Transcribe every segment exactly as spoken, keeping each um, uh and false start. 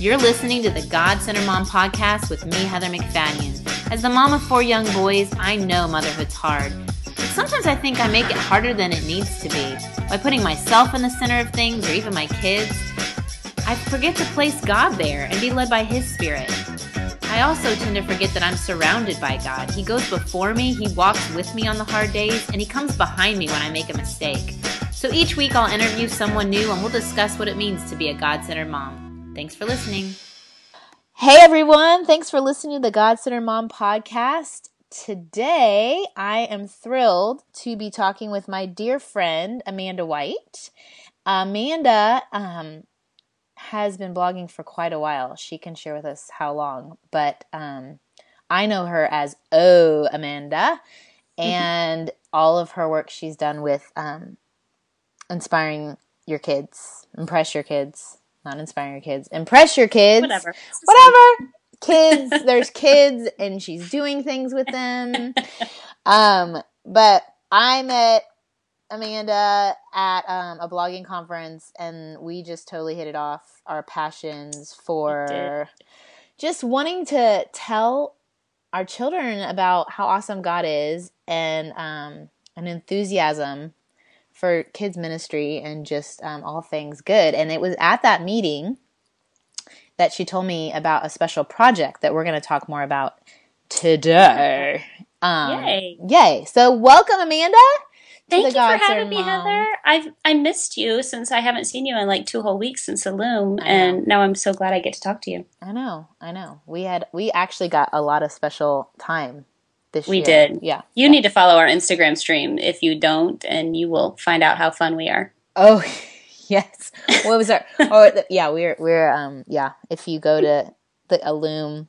You're listening to the God Center Mom Podcast with me, Heather McFadden. As the mom of four young boys, I know motherhood's hard. But sometimes I think I make it harder than it needs to be. By putting myself in the center of things, or even my kids, I forget to place God there and be led by His Spirit. I also tend to forget that I'm surrounded by God. He goes before me, He walks with me on the hard days, and He comes behind me when I make a mistake. So each week I'll interview someone new and we'll discuss what it means to be a God-centered mom. Thanks for listening. Hey everyone, thanks for listening to the God-centered Mom Podcast. Today I am thrilled to be talking with my dear friend Amanda White. Amanda um, has been blogging for quite a while. She can share with us how long, but um, I know her as Oh Amanda, and all of her work she's done with um, inspiring your kids, impress your kids, not inspiring your kids, impress your kids, whatever, whatever. Kids, there's kids, and she's doing things with them. Um, but I met Amanda at um, a blogging conference, and we just totally hit it off. Our passions for just wanting to tell our children about how awesome God is, and um, an enthusiasm for kids ministry and just um, all things good. And it was at that meeting that she told me about a special project that we're going to talk more about today. Um, yay! Yay! So welcome, Amanda. Thank you for having me, Heather. I've I missed you since I haven't seen you in like two whole weeks since the Loom, and now I'm so glad I get to talk to you. I know, I know. We had we actually got a lot of special time this we year. We did. Yeah. You yeah. need to follow our Instagram stream if you don't, and you will find out how fun we are. Oh. Yes. What was our? Oh, yeah. We're we're um yeah. If you go to the Illume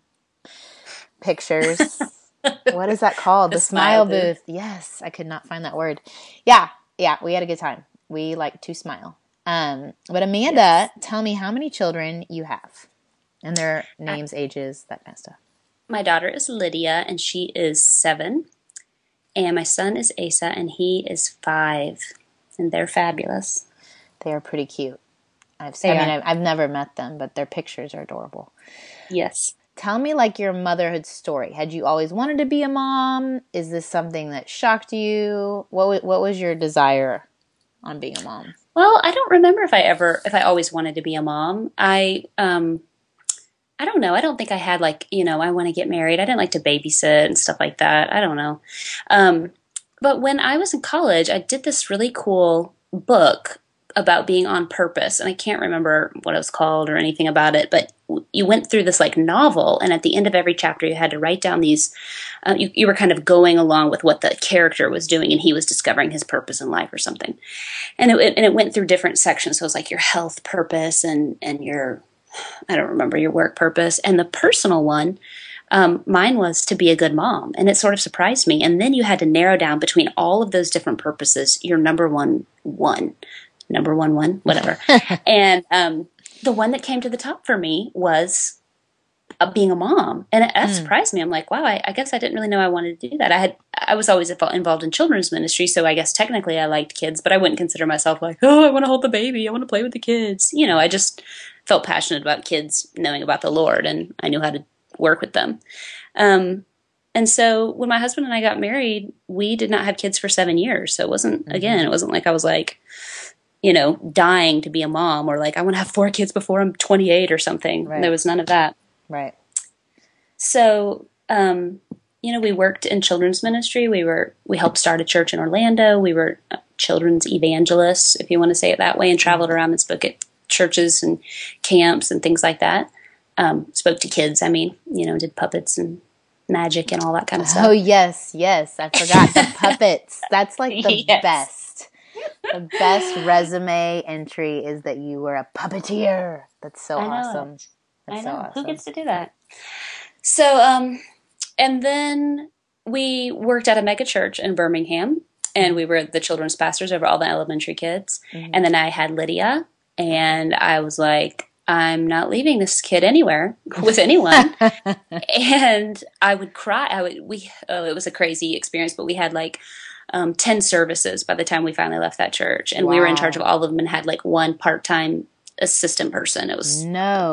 pictures, what is that called? The, the smile, smile booth. booth. Yes, I could not find that word. Yeah, yeah. We had a good time. We like to smile. Um, but Amanda, yes. Tell me how many children you have, and their names, I, ages, that kind of stuff. My daughter is Lydia, and she is seven, and my son is Asa, and he is five, and they're fabulous. They are pretty cute. I've I mean, I've, I've never met them, but their pictures are adorable. Yes. Tell me, like, your motherhood story. Had you always wanted to be a mom? Is this something that shocked you? What What was your desire on being a mom? Well, I don't remember if I ever, if I always wanted to be a mom. I, um, I don't know. I don't think I had, like, you know, I want to get married. I didn't like to babysit and stuff like that. I don't know. Um, but when I was in college, I did this really cool book about being on purpose, and I can't remember what it was called or anything about it, but you went through this like novel, and at the end of every chapter you had to write down these, uh, you, you were kind of going along with what the character was doing, and he was discovering his purpose in life or something. And it, and it went through different sections, so it was like your health purpose and, and your, I don't remember, your work purpose. And the personal one, um, mine was to be a good mom, and it sort of surprised me. And then you had to narrow down between all of those different purposes, your number one one. Number one, one, whatever. And um, the one that came to the top for me was uh, being a mom. And it, that mm. surprised me. I'm like, wow, I, I guess I didn't really know I wanted to do that. I had, I was always involved in children's ministry, so I guess technically I liked kids, but I wouldn't consider myself like, oh, I want to hold the baby. I want to play with the kids. You know, I just felt passionate about kids, knowing about the Lord, and I knew how to work with them. Um, and so when my husband and I got married, we did not have kids for seven years. So it wasn't, mm-hmm. again, it wasn't like I was like, you know, dying to be a mom, or like, I want to have four kids before I'm twenty-eight or something. Right. There was none of that. Right. So, um, you know, we worked in children's ministry. We were, we helped start a church in Orlando. We were children's evangelists, if you want to say it that way, and traveled around and spoke at churches and camps and things like that. Um, spoke to kids. I mean, you know, did puppets and magic and all that kind of stuff. Oh, yes, yes. I forgot the puppets. That's like the yes. best. The best resume entry is that you were a puppeteer. That's so I know awesome. It. That's I know. So awesome. Who gets to do that? So, um, and then we worked at a mega church in Birmingham, and we were the children's pastors over all the elementary kids. Mm-hmm. And then I had Lydia, and I was like, I'm not leaving this kid anywhere with anyone. And I would cry. I would, we, oh, it was a crazy experience, but we had like um, ten services by the time we finally left that church. And wow. we were in charge of all of them and had like one part-time assistant person. It was no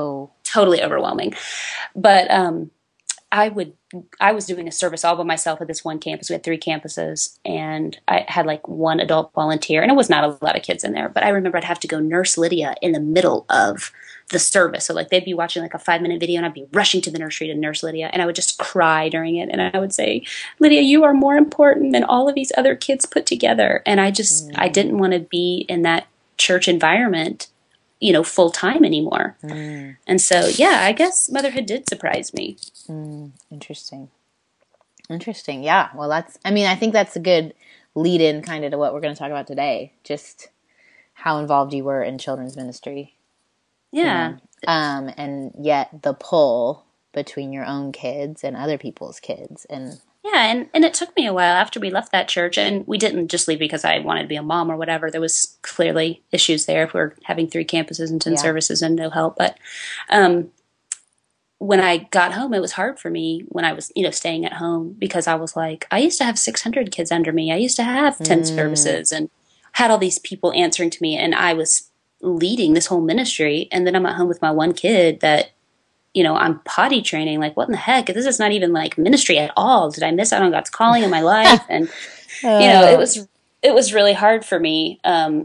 totally overwhelming. But um, I would, I was doing a service all by myself at this one campus. We had three campuses, and I had like one adult volunteer, and it was not a lot of kids in there. But I remember I'd have to go nurse Lydia in the middle of the service. So like they'd be watching like a five minute video, and I'd be rushing to the nursery to nurse Lydia, and I would just cry during it. And I would say, Lydia, you are more important than all of these other kids put together. And I just, mm. I didn't want to be in that church environment, you know, full time anymore. Mm. And so, yeah, I guess motherhood did surprise me. Mm. Interesting. Interesting. Yeah. Well, that's, I mean, I think that's a good lead in kind of to what we're going to talk about today. Just how involved you were in children's ministry. Yeah. Um, and yet the pull between your own kids and other people's kids. And yeah, and, and it took me a while after we left that church, and we didn't just leave because I wanted to be a mom or whatever. There was clearly issues there if we're having three campuses and ten yeah. services and no help. But um, when I got home, it was hard for me when I was, you know, staying at home, because I was like, I used to have six hundred kids under me. I used to have ten mm. services and had all these people answering to me, and I was leading this whole ministry, and then I'm at home with my one kid that, you know, I'm potty training. Like, what in the heck? This is not even like ministry at all. Did I miss out on God's calling in my life? And uh. you know, it was it was really hard for me. Um,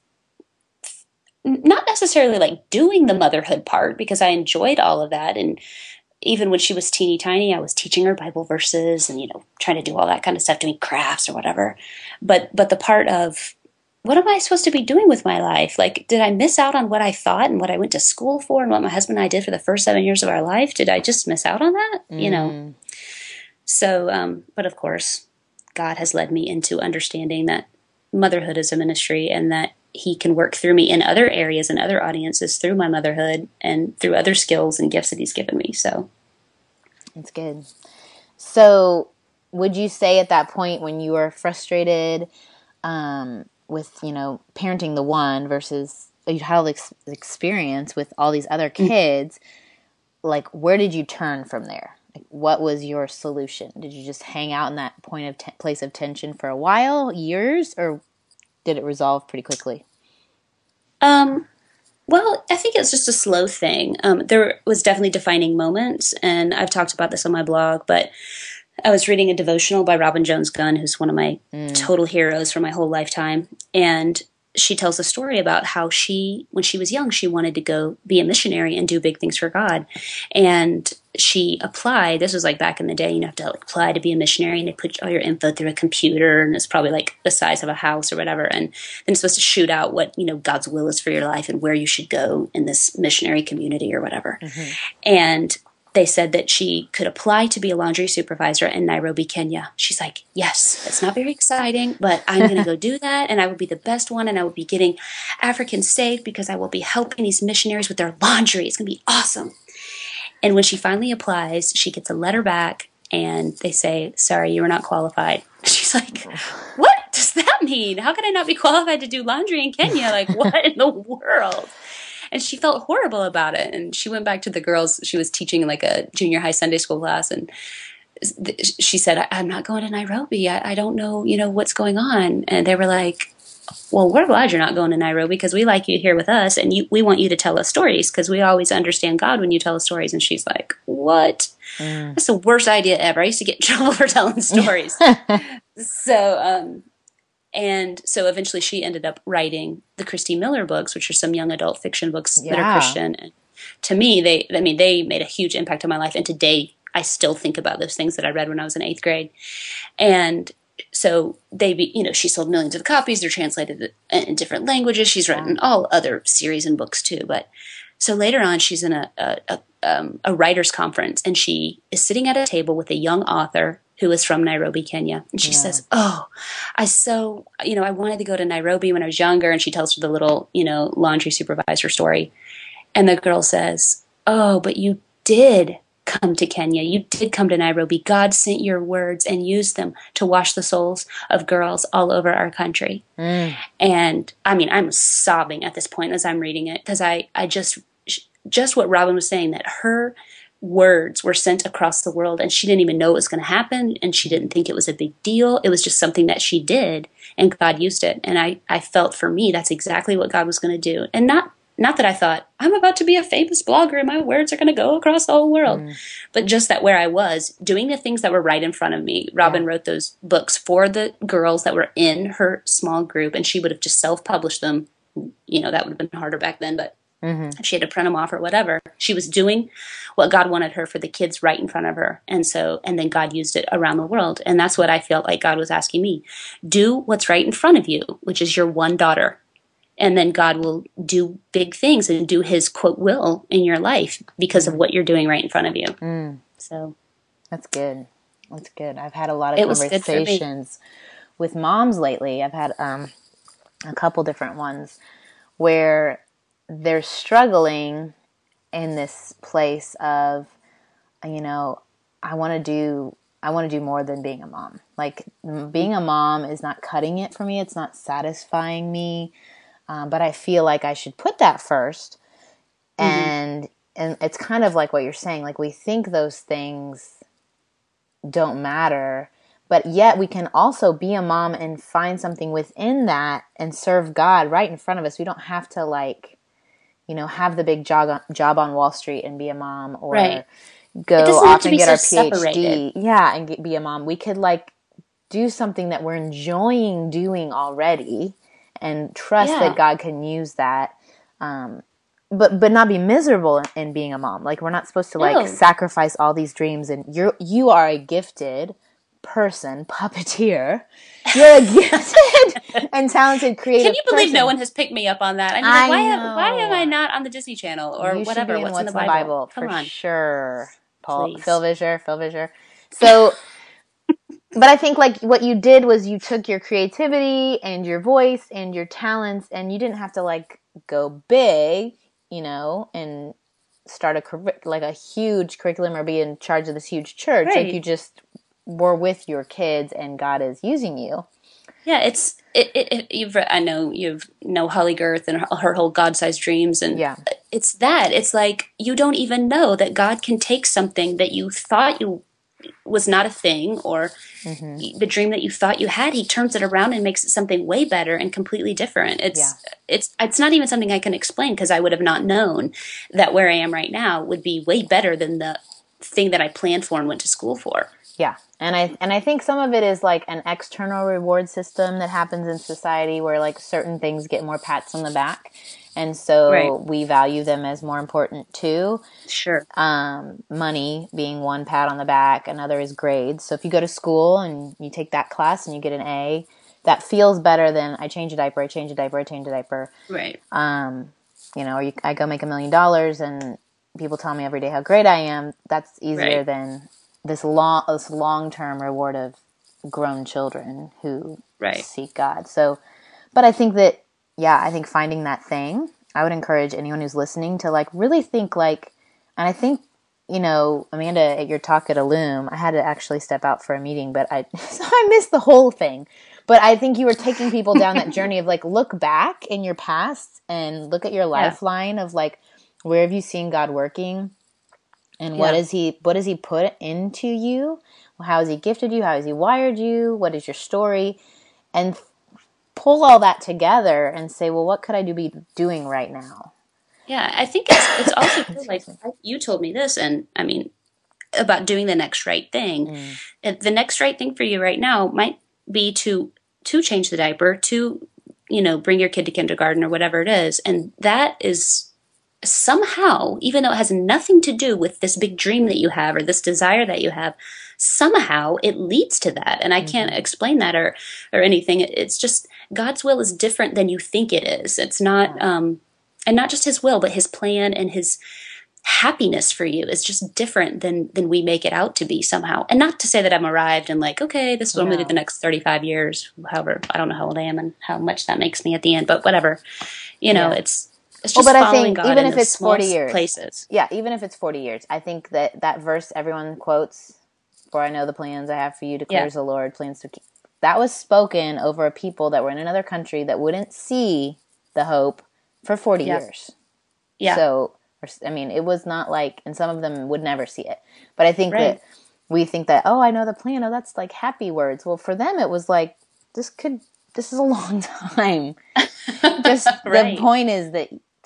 not necessarily like doing the motherhood part, because I enjoyed all of that, and even when she was teeny tiny, I was teaching her Bible verses and, you know, trying to do all that kind of stuff, doing crafts or whatever. But but the part of, what am I supposed to be doing with my life? Like, did I miss out on what I thought and what I went to school for and what my husband and I did for the first seven years of our life? Did I just miss out on that? Mm. You know? So, um, but of course, God has led me into understanding that motherhood is a ministry, and that he can work through me in other areas and other audiences through my motherhood and through other skills and gifts that he's given me. So that's good. So would you say at that point when you were frustrated, um, with, you know, parenting the one versus you had all this experience with all these other kids, mm-hmm. like, where did you turn from there? Like, what was your solution? Did you just hang out in that point of te- place of tension for a while, years, or did it resolve pretty quickly? Um, well, I think it's just a slow thing. Um, there was definitely defining moments, and I've talked about this on my blog, but I was reading a devotional by Robin Jones Gunn, who's one of my mm. total heroes for my whole lifetime. And she tells a story about how she, when she was young, she wanted to go be a missionary and do big things for God. And she applied. This was like back in the day, you have to like apply to be a missionary, and they put all your info through a computer, and it's probably like the size of a house or whatever. And then it's supposed to shoot out what, you know, God's will is for your life and where you should go in this missionary community or whatever. Mm-hmm. And they said that she could apply to be a laundry supervisor in Nairobi, Kenya. She's like, yes, that's not very exciting, but I'm going to go do that, and I will be the best one, and I will be getting Africans saved because I will be helping these missionaries with their laundry. It's going to be awesome. And when she finally applies, she gets a letter back, and they say, sorry, you are not qualified. She's like, what does that mean? How can I not be qualified to do laundry in Kenya? Like, what in the world? And she felt horrible about it. And she went back to the girls. She was teaching like a junior high Sunday school class. And she said, I'm not going to Nairobi. I, I don't know, you know, what's going on. And they were like, well, we're glad you're not going to Nairobi because we like you here with us. And you, we want you to tell us stories because we always understand God when you tell us stories. And she's like, what? Mm. That's the worst idea ever. I used to get in trouble for telling stories. so, um, And so eventually she ended up writing the Christy Miller books, which are some young adult fiction books yeah. that are Christian. And to me, they, I mean, they made a huge impact on my life. And today I still think about those things that I read when I was in eighth grade. And so they, be, you know, she sold millions of copies. They're translated in different languages. She's written yeah. all other series and books too. But so later on, she's in a, a, a, um, a writer's conference, and she is sitting at a table with a young author who is from Nairobi, Kenya. And she yeah. says, oh, I so, you know, I wanted to go to Nairobi when I was younger. And she tells her the little, you know, laundry supervisor story. And the girl says, oh, but you did come to Kenya. You did come to Nairobi. God sent your words and used them to wash the souls of girls all over our country. Mm. And I mean, I'm sobbing at this point as I'm reading it, because I, I just, just what Robin was saying, that her words were sent across the world, and she didn't even know it was going to happen, and she didn't think it was a big deal. It was just something that she did, and God used it. And I, I felt for me that's exactly what God was going to do. And not not that I thought, I'm about to be a famous blogger and my words are going to go across the whole world, mm. but just that where I was doing the things that were right in front of me. Robin yeah. wrote those books for the girls that were in her small group, and she would have just self-published them. You know, that would have been harder back then, but mm-hmm. if she had to print them off or whatever, she was doing what God wanted her for the kids right in front of her. And so, and then God used it around the world. And that's what I felt like God was asking me. Do what's right in front of you, which is your one daughter. And then God will do big things and do his, quote, will in your life because of what you're doing right in front of you. Mm. So that's good. That's good. I've had a lot of conversations with moms lately. I've had um, a couple different ones where they're struggling in this place of, you know, I want to do, I want to do more than being a mom. Like being a mom is not cutting it for me. It's not satisfying me. Um, but I feel like I should put that first. Mm-hmm. And, and it's kind of like what you're saying. Like we think those things don't matter, but yet we can also be a mom and find something within that and serve God right in front of us. We don't have to like, you know, have the big job on, job on Wall Street and be a mom, or right. go off and get so our PhD. Separated. Yeah, and get, be a mom. We could like do something that we're enjoying doing already and trust yeah. that God can use that. Um, but but not be miserable in, in being a mom. Like we're not supposed to like no. sacrifice all these dreams, and you're you are a gifted person, puppeteer. You're a gifted and talented creative Can you believe person. No one has picked me up on that? I mean, I why, have, why am I not on the Disney Channel or you whatever? In what's, what's in the Bible? Bible Come for on. sure. Paul, Please. Phil Vischer, Phil Vischer. So, but I think like what you did was you took your creativity and your voice and your talents, and you didn't have to like go big, you know, and start a like a huge curriculum or be in charge of this huge church. Right. Like you just were with your kids, and God is using you. Yeah, it's it. it, it you've I know you've know Holly Girth and her, her whole God-sized dreams, and yeah. it's that. It's like you don't even know that God can take something that you thought you was not a thing, or mm-hmm. the dream that you thought you had. He turns it around and makes it something way better and completely different. It's yeah. it's it's not even something I can explain, because I would have not known that where I am right now would be way better than the thing that I planned for and went to school for. Yeah. And I and I think some of it is like an external reward system that happens in society where like certain things get more pats on the back. And so right. we value them as more important too. Sure. Um, money being one pat on the back, another is grades. So if you go to school and you take that class and you get an A, that feels better than I change a diaper, I change a diaper, I change a diaper. Right. Um, you know, or you, I go make a million dollars and people tell me every day how great I am. That's easier right. than this long, this long-term reward of grown children who right. seek God. So, but I think that, yeah, I think finding that thing, I would encourage anyone who's listening to like really think like, and I think, you know, Amanda, at your talk at Illume, I had to actually step out for a meeting, but I, so I missed the whole thing. But I think you were taking people down that journey of like, look back in your past and look at your lifeline yeah. of like, where have you seen God working? And what yeah. is he, what does he put into you? How has he gifted you? How has he wired you? What is your story? And pull all that together and say, well, what could I do be doing right now? Yeah, I think it's it's also too, like you told me this, and I mean about doing the next right thing. Mm. And the next right thing for you right now might be to to change the diaper, to you know bring your kid to kindergarten or whatever it is, and that is somehow, even though it has nothing to do with this big dream that you have or this desire that you have, somehow it leads to that. And I mm-hmm. can't explain that or or anything. It's just God's will is different than you think it is. It's not, yeah. um, and not just his will, but his plan and his happiness for you is just different than than we make it out to be somehow. And not to say that I'm arrived and like, okay, this is what yeah. I'm going to do the next thirty-five years. However, I don't know how old I am and how much that makes me at the end, but whatever. You know, yeah. it's It's just well, but following I think God even in if it's forty years, places. Yeah, even if it's forty years, I think that that verse everyone quotes, "For I know the plans I have for you, declares yeah. the Lord, plans to keep." That was spoken over a people that were in another country that wouldn't see the hope for forty yeah. years. Yeah. So, I mean, it was not like, and some of them would never see it. But I think right. that we think that, oh, I know the plan. Oh, that's like happy words. Well, for them, it was like, this could, this is a long time. Just right. the point is that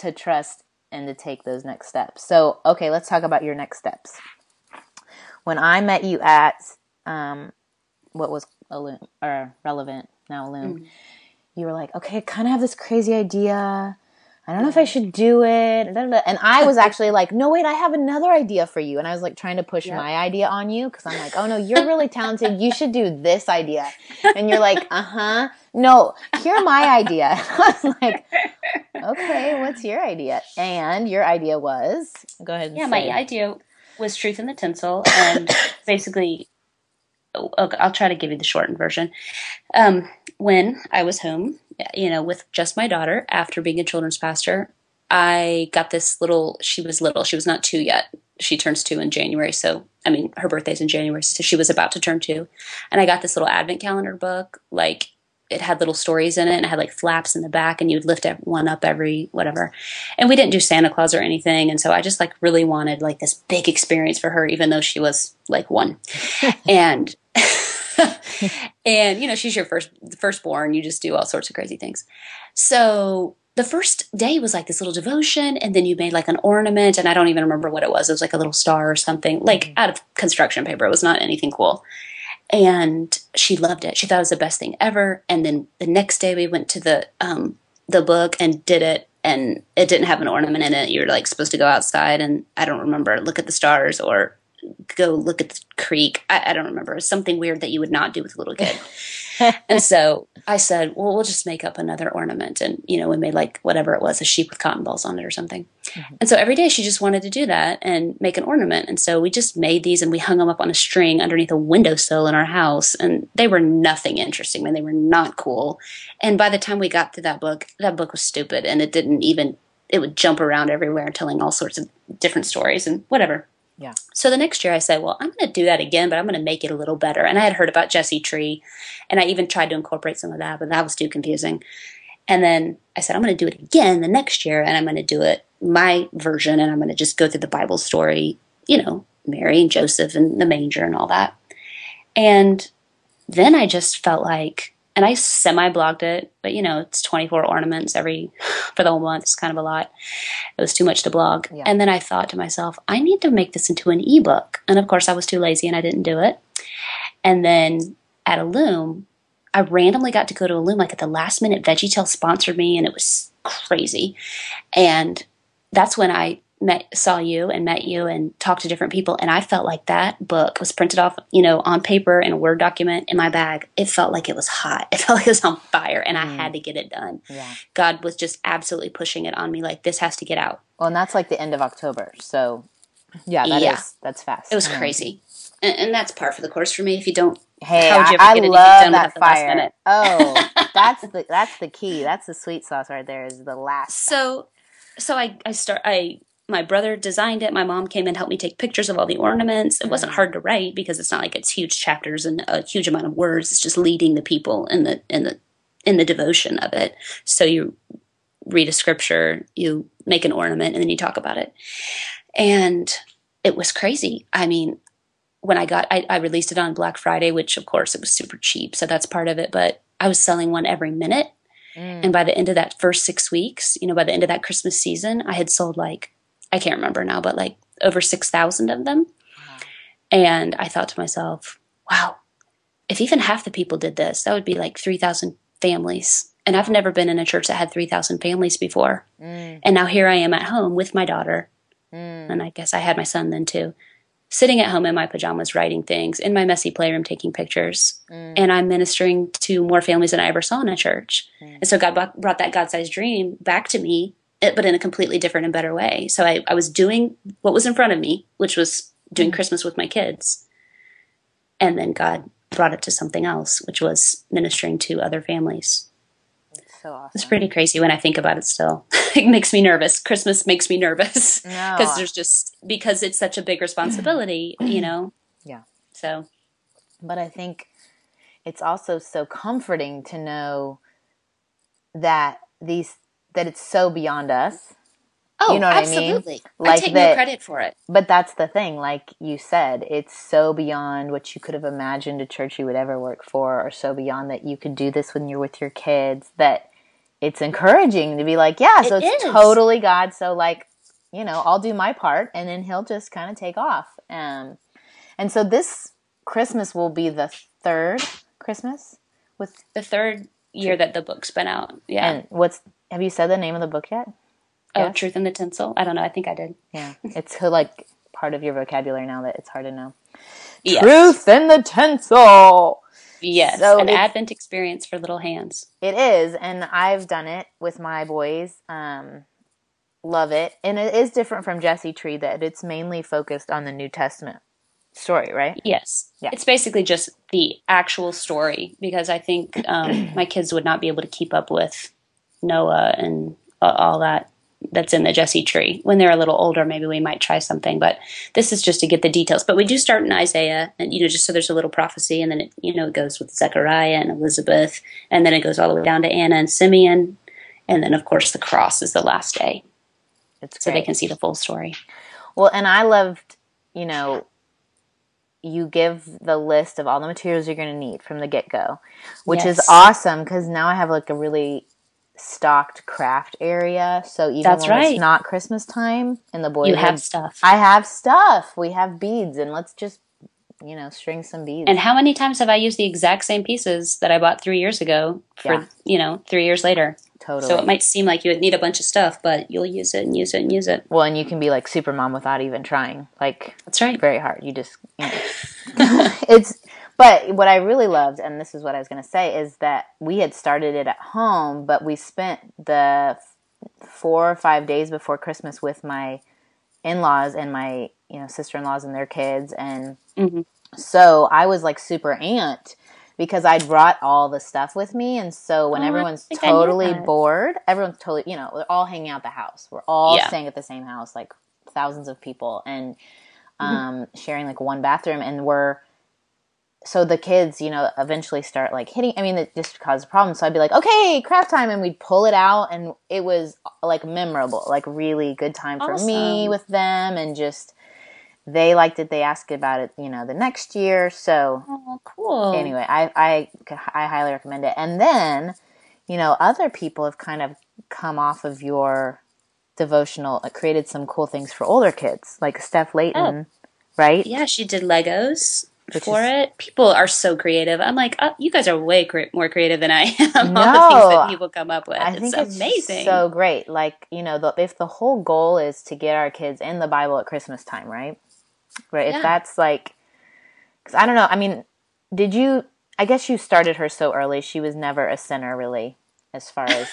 to trust and to take those next steps. So, okay, let's talk about your next steps. When I met you at um, what was Illume, or Relevant, now Illume, mm-hmm. you were like, okay, I kind of have this crazy idea. I don't know if I should do it. And I was actually like, no, wait, I have another idea for you. And I was like trying to push yep. my idea on you because I'm like, oh no, you're really talented. You should do this idea. And you're like, uh-huh. No, hear my idea. And I was like, okay, what's your idea? And your idea was, go ahead and Yeah, say. my idea was Truth in the Tinsel. And basically, I'll try to give you the shortened version. Um, when I was home, you know, with just my daughter after being a children's pastor, I got this little, she was little, she was not two yet. She turns two in January. So, I mean, her birthday's in January. So she was about to turn two. And I got this little advent calendar book. Like, it had little stories in it and it had like flaps in the back and you would lift one up every whatever. And we didn't do Santa Claus or anything. And so I just like really wanted like this big experience for her, even though she was like one. and and, you know, she's your first firstborn. You just do all sorts of crazy things. So the first day was like this little devotion, and then you made like an ornament, and I don't even remember what it was. It was like a little star or something, like mm-hmm. out of construction paper. It was not anything cool. And she loved it. She thought it was the best thing ever. And then the next day we went to the um, the book and did it, and it didn't have an ornament in it. You're like supposed to go outside, and I don't remember, look at the stars or go look at the creek. I, I don't remember. It's something weird that you would not do with a little kid. And so I said, well, we'll just make up another ornament. And, you know, we made like whatever it was, a sheep with cotton balls on it or something. Mm-hmm. And so every day she just wanted to do that and make an ornament. And so we just made these and we hung them up on a string underneath a windowsill in our house. And they were nothing interesting. I mean, they were not cool. And by the time we got through that book, that book was stupid. And it didn't even, it would jump around everywhere telling all sorts of different stories and whatever. Yeah. So the next year I said, well, I'm going to do that again, but I'm going to make it a little better. And I had heard about Jesse Tree, and I even tried to incorporate some of that, but that was too confusing. And then I said, I'm going to do it again the next year, and I'm going to do it my version, and I'm going to just go through the Bible story, you know, Mary and Joseph and the manger and all that. And then I just felt like, and I semi-blogged it, but, you know, it's twenty-four ornaments every, for the whole month. It's kind of a lot. It was too much to blog. Yeah. And then I thought to myself, I need to make this into an ebook. And of course, I was too lazy and I didn't do it. And then at Illume, I randomly got to go to Illume, like at the last minute, VeggieTale sponsored me, and it was crazy. And that's when I met, saw you and met you and talked to different people. And I felt like that book was printed off, you know, on paper in a Word document in my bag. It felt like it was hot. It felt like it was on fire, and mm. I had to get it done. Yeah. God was just absolutely pushing it on me. Like, this has to get out. Well, and that's like the end of October. So yeah, that yeah. is, that's fast. It was crazy. And, and that's par for the course for me. If you don't, hey, I, I love that fire. Oh, that's the, that's the key. That's the sweet sauce right there, is the last. So, so I, I start, I, my brother designed it. My mom came and helped me take pictures of all the ornaments. It wasn't hard to write because it's not like it's huge chapters and a huge amount of words. It's just leading the people in the in the in the devotion of it. So you read a scripture, you make an ornament, and then you talk about it. And it was crazy. I mean, when I got, I, I released it on Black Friday, which of course it was super cheap, so that's part of it. But I was selling one every minute. Mm. And by the end of that first six weeks, you know, by the end of that Christmas season, I had sold like, I can't remember now, but like over six thousand of them. Wow. And I thought to myself, wow, if even half the people did this, that would be like three thousand families. And I've never been in a church that had three thousand families before. Mm. And now here I am at home with my daughter. Mm. And I guess I had my son then too, sitting at home in my pajamas, writing things, in my messy playroom, taking pictures. Mm. And I'm ministering to more families than I ever saw in a church. Mm. And so God brought that God-sized dream back to me, but in a completely different and better way. So I, I was doing what was in front of me, which was doing mm. Christmas with my kids. And then God brought it to something else, which was ministering to other families. That's so awesome. It's pretty crazy when I think about it still. It makes me nervous. Christmas makes me nervous. Because no. there's just, because it's such a big responsibility, you know? Yeah. So. But I think it's also so comforting to know that these that it's so beyond us. Oh, you know what absolutely. I mean? Like I take that, no credit for it. But that's the thing. Like you said, it's so beyond what you could have imagined a church you would ever work for, or so beyond that you could do this when you're with your kids, that it's encouraging to be like, yeah, so It it's is. totally God. So like, you know, I'll do my part and then he'll just kind of take off. Um, and so this Christmas will be the third Christmas with The third year that the book's been out. Yeah. And what's, have you said the name of the book yet? Oh, Yes? Truth in the Tinsel? I don't know. I think I did. Yeah. It's like part of your vocabulary now that it's hard to know. Yes. Truth in the Tinsel. Yes. So An it's- Advent experience for little hands. It is, and I've done it with my boys. Um, love it. And it is different from Jesse Tree, that it's mainly focused on the New Testament story, right? Yes. Yeah. It's basically just the actual story, because I think um, my kids would not be able to keep up with Noah and uh, all that that's in the Jesse Tree. When they're a little older, maybe we might try something, but this is just to get the details. But we do start in Isaiah, and, you know, just so there's a little prophecy, and then it, you know, it goes with Zechariah and Elizabeth, and then it goes all the way down to Anna and Simeon, and then, of course, the cross is the last day, It's so great. they can see the full story. Well, and I loved, you know, you give the list of all the materials you're going to need from the get-go, which Yes. is awesome, because now I have like a really stocked craft area. So even That's when right. it's not Christmas time and the boys You are- have stuff. I have stuff. We have beads, and let's just, you know, string some beads. And how many times have I used the exact same pieces that I bought three years ago for, Yeah. you know, three years later? Totally. So it might seem like you would need a bunch of stuff, but you'll use it and use it and use it. Well, and you can be like super mom without even trying. Like, That's right. very hard. You just, you know. It's, but what I really loved, and this is what I was going to say, is that we had started it at home, but we spent the f- four or five days before Christmas with my in-laws and my, you know, sister-in-laws and their kids. And Mhm. so I was like super amped because I'd brought all the stuff with me. And so when Oh, I everyone's think I knew totally that. bored, everyone's totally, you know, we're all hanging out at the house. We're all Yeah. staying at the same house, like thousands of people, and Mm-hmm. um, sharing like one bathroom. And we're, so the kids, you know, eventually start like hitting, I mean, it just caused a problem. So I'd be like, okay, craft time. And we'd pull it out, and it was like memorable, like really good time for me Awesome. with them. And just, they liked it. They asked about it, you know, the next year. So Oh, cool. anyway, I, I, I highly recommend it. And then, you know, other people have kind of come off of your devotional, uh, created some cool things for older kids, like Steph Layton, right? Yeah, she did Legos Which for is- it. People are so creative. I'm like, oh, you guys are way cre- more creative than I am. All the No, things that people come up with. I it's think it's amazing. so great. Like, you know, the, if the whole goal is to get our kids in the Bible at Christmas time, right? Right. Yeah. If that's like, because I don't know. I mean, did you? I guess you started her so early. She was never a sinner, really, as far as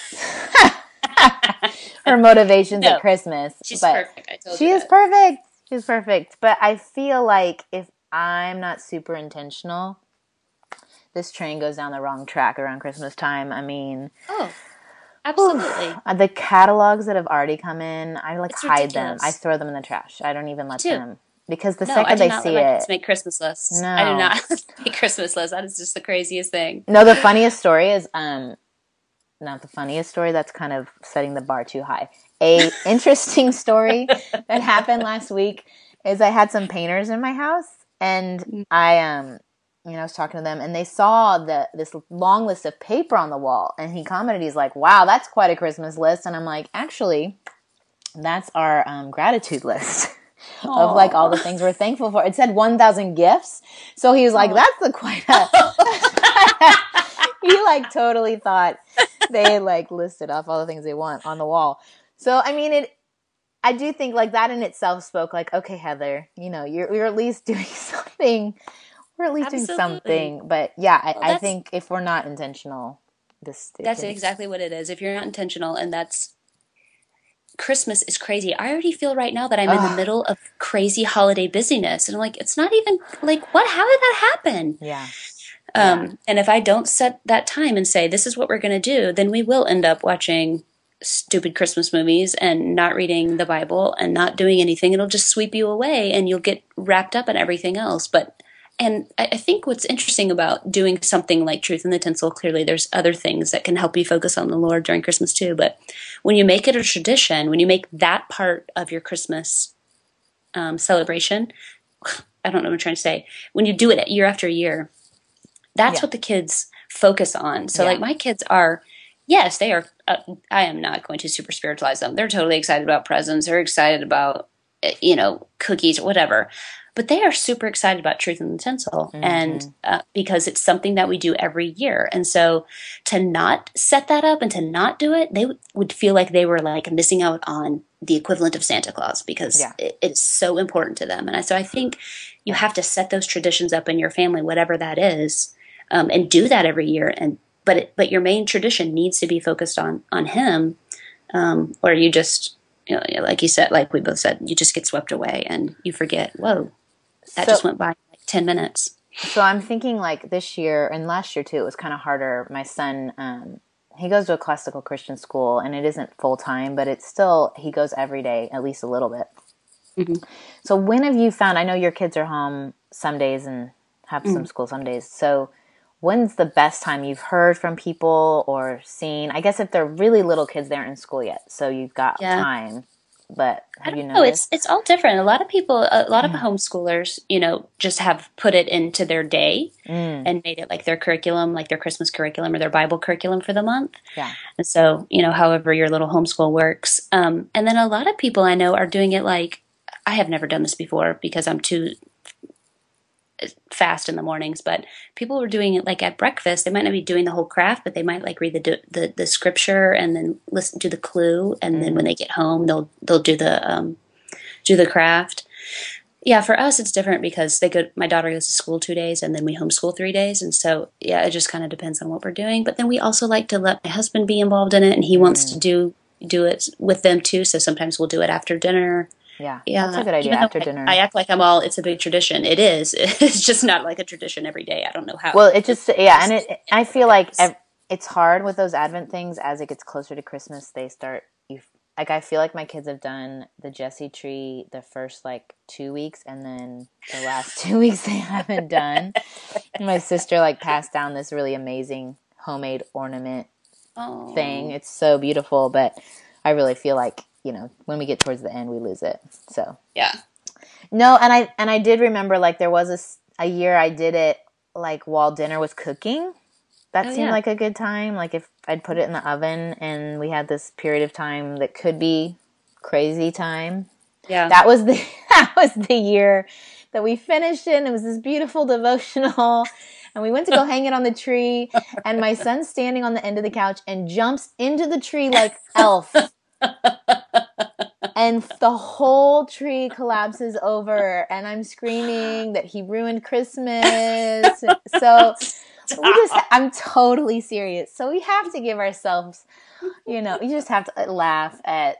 her motivations No, at Christmas. She's but perfect. I told She you is that. perfect. She's perfect. But I feel like if I'm not super intentional, this train goes down the wrong track around Christmas time. I mean, Oh, absolutely. uh, the catalogs that have already come in, I like It's hide them. ridiculous. I throw them in the trash. I don't even let too. them, because the No, I second do they not see let my it, kids make Christmas lists. No. I do not make Christmas lists. That is just the craziest thing. no, the funniest story is um, not the funniest story. That's kind of setting the bar too high. A interesting story that happened last week is I had some painters in my house, and I um. You know, I was talking to them, and they saw the this long list of paper on the wall, and he commented, he's like, wow, that's quite a Christmas list. And I'm like, actually, that's our um, gratitude list of like all the things we're thankful for. It said one thousand gifts. So he was like, Aw. that's the quite a... he like totally thought they like listed off all the things they want on the wall. So, I mean, it, I do think like that in itself spoke like, okay, Heather, you know, you're, you're at least doing something. We're at least doing Absolutely. something. But yeah, I, Well, I that's- think if we're not intentional, this it That's can- exactly what it is. If you're not intentional, and that's Christmas is crazy. I already feel right now that I'm in Ugh. the middle of crazy holiday busyness, and I'm like, it's not even like what? How did that happen? Yeah. Um, And if I don't set that time and say this is what we're going to do, then we will end up watching stupid Christmas movies and not reading the Bible and not doing anything. It'll just sweep you away, and you'll get wrapped up in everything else. But and I I think what's interesting about doing something like Truth in the Tinsel, clearly there's other things that can help you focus on the Lord during Christmas too. But when you make it a tradition, when you make that part of your Christmas um, celebration, I don't know what I'm trying to say. When you do it year after year, that's Yeah. what the kids focus on. So Yeah. like my kids are Yes, they are. Uh, I am not going to super spiritualize them. They're totally excited about presents. They're excited about, uh, you know, cookies or whatever. But they are super excited about Truth in the Tinsel, mm-hmm. and uh, because it's something that we do every year. And so to not set that up and to not do it, they w- would feel like they were like missing out on the equivalent of Santa Claus, because yeah. it, it's so important to them. And so I think you have to set those traditions up in your family, whatever that is, um, and do that every year. And but it, but your main tradition needs to be focused on on him, um, or you just, you know, like you said, like we both said, you just get swept away and you forget. Whoa. That so, just went by like ten minutes. So I'm thinking like this year and last year too, it was kind of harder. My son, um, he goes to a classical Christian school and it isn't full time, but it's still, he goes every day, at least a little bit. Mm-hmm. So when have you found, I know your kids are home some days and have mm-hmm. some school some days. So when's the best time you've heard from people or seen? I guess if they're really little kids, they aren't in school yet. So you've got yeah. time. But have you noticed? No, it's it's all different. A lot of people, a lot of homeschoolers, you know, just have put it into their day mm. and made it like their curriculum, like their Christmas curriculum or their Bible curriculum for the month. Yeah. And so, you know, however your little homeschool works. Um, and then a lot of people I know are doing it like, I have never done this before because I'm too fast in the mornings, but people were doing it like at breakfast. They might not be doing the whole craft, but they might like read the the, the scripture and then listen to the clue, and mm. then when they get home, they'll they'll do the um, do the craft. Yeah, for us it's different because they go. My daughter goes to school two days, and then we homeschool three days, and so yeah, it just kind of depends on what we're doing. But then we also like to let my husband be involved in it, and he mm. wants to do do it with them too. So sometimes we'll do it after dinner. Yeah, yeah, that's a good idea. After dinner, I, I act like I'm all. It's a big tradition. It is. It's just not like a tradition every day. I don't know how. Well, it just yeah, and it. I feel like it's hard with those Advent things. As it gets closer to Christmas, they start. You like I feel like my kids have done the Jesse tree the first like two weeks, and then the last two weeks they haven't done. My sister like passed down this really amazing homemade ornament oh. thing. It's so beautiful, but I really feel like, you know, when we get towards the end, we lose it. So yeah, no, and I and I did remember like there was a, a year I did it like while dinner was cooking. That oh, seemed yeah. like a good time. Like if I'd put it in the oven, and we had this period of time that could be crazy time. Yeah, that was the that was the year that we finished it. And it was this beautiful devotional. And we went to go hang it on the tree, and my son's standing on the end of the couch and jumps into the tree like Elf. And the whole tree collapses over, and I'm screaming that he ruined Christmas. So we just, I'm totally serious. So we have to give ourselves, you know, you just have to laugh at,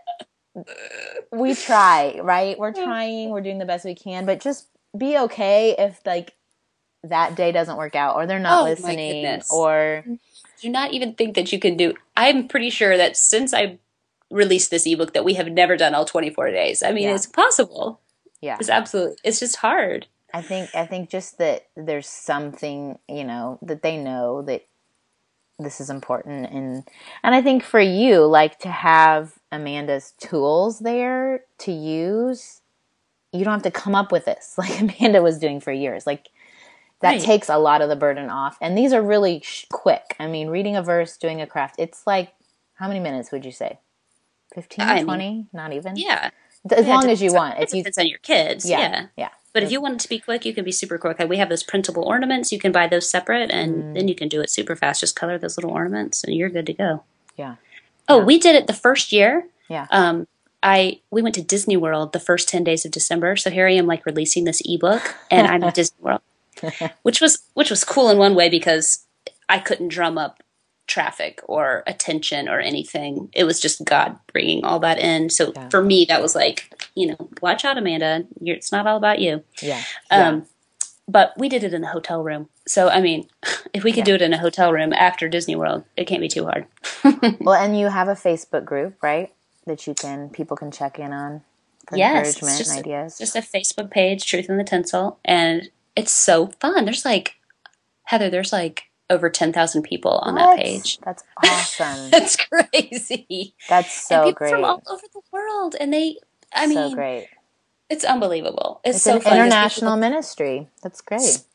we try, right? We're trying, we're doing the best we can, but just be okay if like that day doesn't work out, or they're not oh, listening, or do not even think that you can do. I'm pretty sure that since I released this ebook that we have never done all twenty-four days. I mean, yeah. it's possible. Yeah. It's absolutely, it's just hard. I think, I think just that there's something, you know, that they know that this is important. And, and I think for you, like to have Amanda's tools there to use, you don't have to come up with this like Amanda was doing for years. Like that right. takes a lot of the burden off. And these are really sh- quick. I mean, reading a verse, doing a craft, it's like, how many minutes would you say? fifteen, I twenty? Mean, not even? Yeah. As yeah, long as you want. It depends on your kids. Yeah. Yeah. yeah. But if you want it to be quick, you can be super quick. We have those printable ornaments. You can buy those separate, and mm. then you can do it super fast. Just color those little ornaments, and you're good to go. Yeah. Oh, yeah. We did it the first year. Yeah. Um, I we went to Disney World the first ten days of December. So here I am, like releasing this ebook, and I'm at Disney World, which was which was cool in one way because I couldn't drum up traffic or attention or anything. It was just God bringing all that in. So yeah. for me, that was like, you know, watch out, Amanda. You're, it's not all about you. Yeah. Um, yeah. But we did it in a hotel room. So, I mean, if we could yeah. do it in a hotel room after Disney World, it can't be too hard. Well, and you have a Facebook group, right? That you can, people can check in on for yes, encouragement just and ideas. A, just a Facebook page, Truth in the Tinsel. And it's so fun. There's like, Heather, there's like, over ten thousand people on what? that page. That's awesome. That's crazy. That's so and people great. from all over the world. And they, I so mean, great. It's unbelievable. It's, it's so an fun. international ministry. That's great.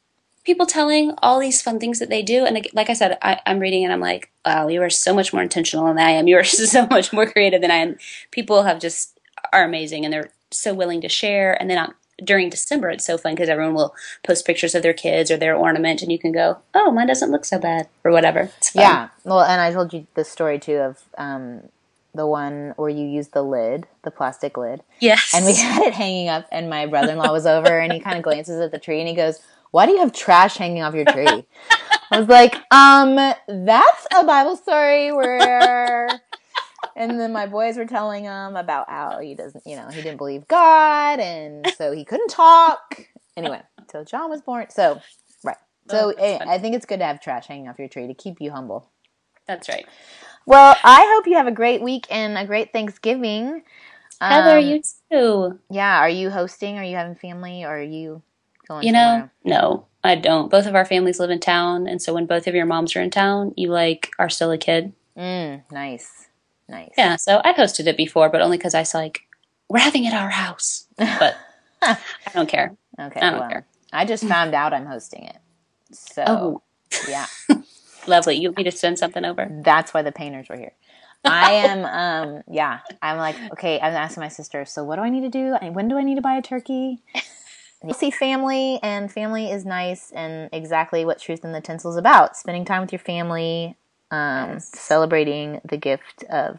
people telling all these fun things that they do. And like I said, I, I'm reading and I'm like, wow, you are so much more intentional than I am. You are so much more creative than I am. People have just are amazing and they're so willing to share. And then on, during December, it's so fun because everyone will post pictures of their kids or their ornament and you can go, oh, mine doesn't look so bad or whatever. It's fun. Yeah. Well, and I told you the story too of um, the one where you used the lid, the plastic lid. Yes. And we had it hanging up and my brother-in-law was over and he kind of glances at the tree and he goes, why do you have trash hanging off your tree? I was like, um, that's a Bible story where, and then my boys were telling him about how he doesn't, you know, he didn't believe God and so he couldn't talk. Anyway, so John was born. So, right. So Oh, I think it's good to have trash hanging off your tree to keep you humble. That's right. Well, I hope you have a great week and a great Thanksgiving. Heather, Um, you too. Yeah. Are you hosting? Are you having family? Or are you going You somewhere? know, no, I don't. Both of our families live in town. And so when both of your moms are in town, you like are still a kid. Mm, nice. Nice. Yeah. So I hosted it before, but only because I was like, we're having it at our house. But I don't care. Okay. I don't well, care. I just found out I'm hosting it. So, Oh, yeah. lovely. You want me to send something over? That's why the painters were here. I am, um, yeah. I'm like, okay, I'm asking my sister, so what do I need to do? I- When do I need to buy a turkey? You'll see family, and family is nice and exactly what Truth in the Tinsel is about. Spending time with your family, um, Yes. celebrating the gift of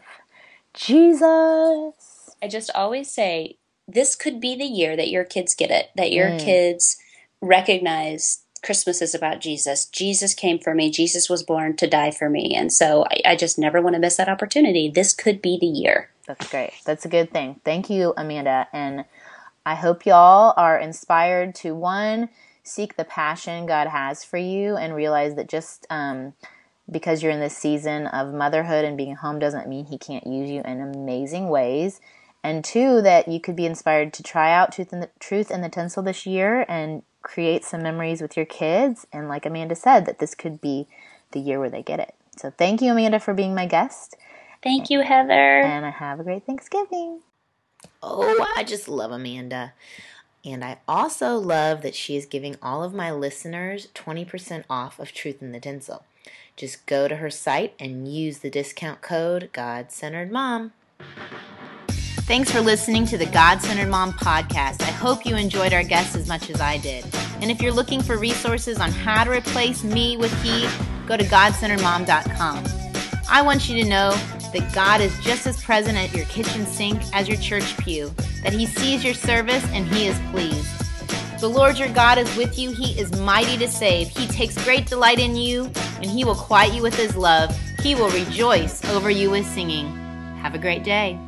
Jesus. I just always say, this could be the year that your kids get it, that your Mm. kids recognize Christmas is about Jesus. Jesus came for me. Jesus was born to die for me. And so I, I just never want to miss that opportunity. This could be the year. That's great. That's a good thing. Thank you, Amanda. And I hope y'all are inspired to, one, seek the passion God has for you and realize that just um, because you're in this season of motherhood and being home doesn't mean he can't use you in amazing ways. And two, that you could be inspired to try out Truth in the, Truth in the Tinsel this year and create some memories with your kids. And like Amanda said, that this could be the year where they get it. So thank you, Amanda, for being my guest. Thank you, Heather. And I have a great Thanksgiving. Oh, I just love Amanda. And I also love that she is giving all of my listeners twenty percent off of Truth in the Tinsel. Just go to her site and use the discount code God-Centered Mom. Thanks for listening to the God-Centered Mom podcast. I hope you enjoyed our guests as much as I did. And if you're looking for resources on how to replace me with he, go to god centered mom dot com. I want you to know that God is just as present at your kitchen sink as your church pew, that he sees your service and he is pleased. The Lord your God is with you. He is mighty to save. He takes great delight in you, and he will quiet you with his love. He will rejoice over you with singing. Have a great day.